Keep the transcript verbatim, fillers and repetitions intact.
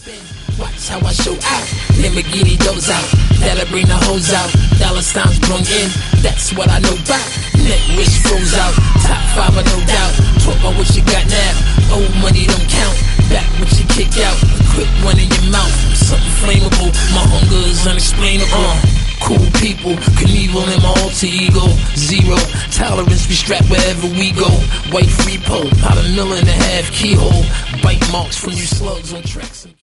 spin. Watch how I show out. Lamborghini goes out. That'll bring the hoes out. Dollar signs brung in. That's what I know about. Neck wrist froze out. Top five, no doubt. Talk about what you got now. Old money don't count. Back what you kick out. A quick one in your mouth. Something flammable. My hunger is unexplainable. Uh. Cool people, Knievel and my alter ego. Zero tolerance, we strap wherever we go. White repo, about a mil and a half keyhole. Bite marks from you slugs on tracks.